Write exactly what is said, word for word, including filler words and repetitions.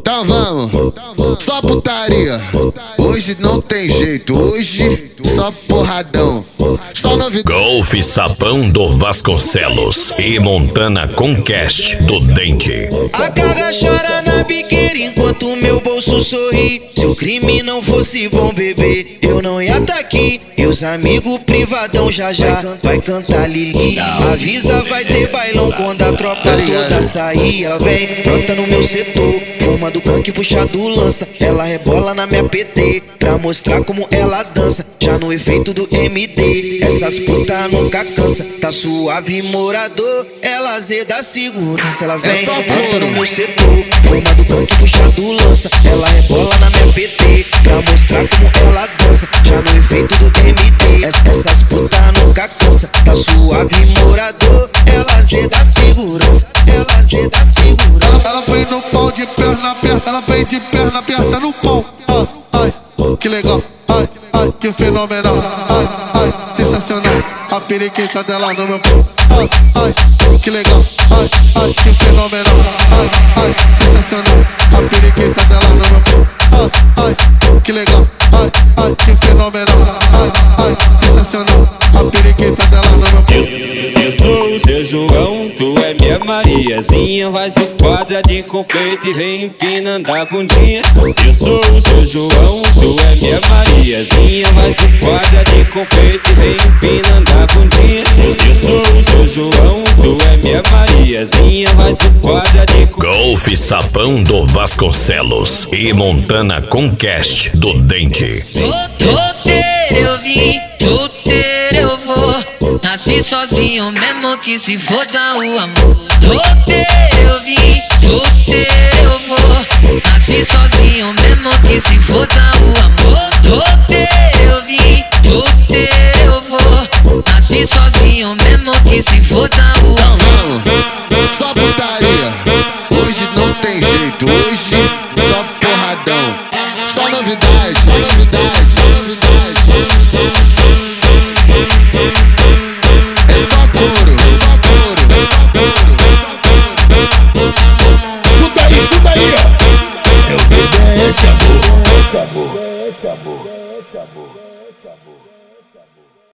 Então vamos, só putaria. Hoje não tem jeito, hoje só porradão. Só novidade. Golfe Sapão do Vasconcelos e Montana Conquest do Dente. A carga chora na biqueira enquanto meu bolso sorri. Se o crime não fosse bom, bebê, eu não ia tá aqui. E os amigos privadão já já vai cantar Lili. Avisa, vai ter bailão quando a tropa toda sair. Ela vem, brota no meu setor, fuma do canque, puxa do lança. Ela rebola na minha P T pra mostrar como ela dança. Já no efeito do M D, essas putas nunca cansa. Tá suave, morador, ela zeda segurança. Ela vem, brota no meu setor, fuma do canque, puxa do lança. Ela rebola na minha P T pra mostrar como ela dança. Já no efeito do M D, essas putas nunca cansa. Tá suave, morador, ela zeda segurança. Ela zeda segurança. Ela vem no pau de perna aberta, ela vem de perna aberta no pau. Ai, ai, que legal, ai, ai, que fenomenal. Ai, ai, sensacional, a periquita dela no meu pau. Ai, ai, que legal, ai, ai, que fenomenal. Ai, ai, sensacional, a periquita dela no meu pau. Ai, ai, que legal, ai, ai, que fenomenal. Ai, ai, sensacional, a periquita dela no meu pau. Eu sou o seu João, tu é minha Mariazinha. Faz o quadra de confeito e vem empinando a bundinha. Eu sou o seu João, tu é minha Mariazinha. Faz o quadra de confeito e vem empinando a bundinha. Eu sou o seu João, tu é minha Mariazinha. Faz o quadra de Golfe Sapão do Vasconcelos e Montana Conquest do Dente. Solteiro eu vim, solteiro eu vou. Nasci sozinho mesmo que se foda o amor. Solteiro eu vim, solteiro eu vou. Nasci sozinho mesmo que se foda o amor. Solteiro eu vim, solteiro eu vou. Nasci sozinho mesmo que se foda o amor. Vamos, só putaria. Hoje não tem jeito, hoje só porradão. Só novidade, só novidade, só novidade, só novidade.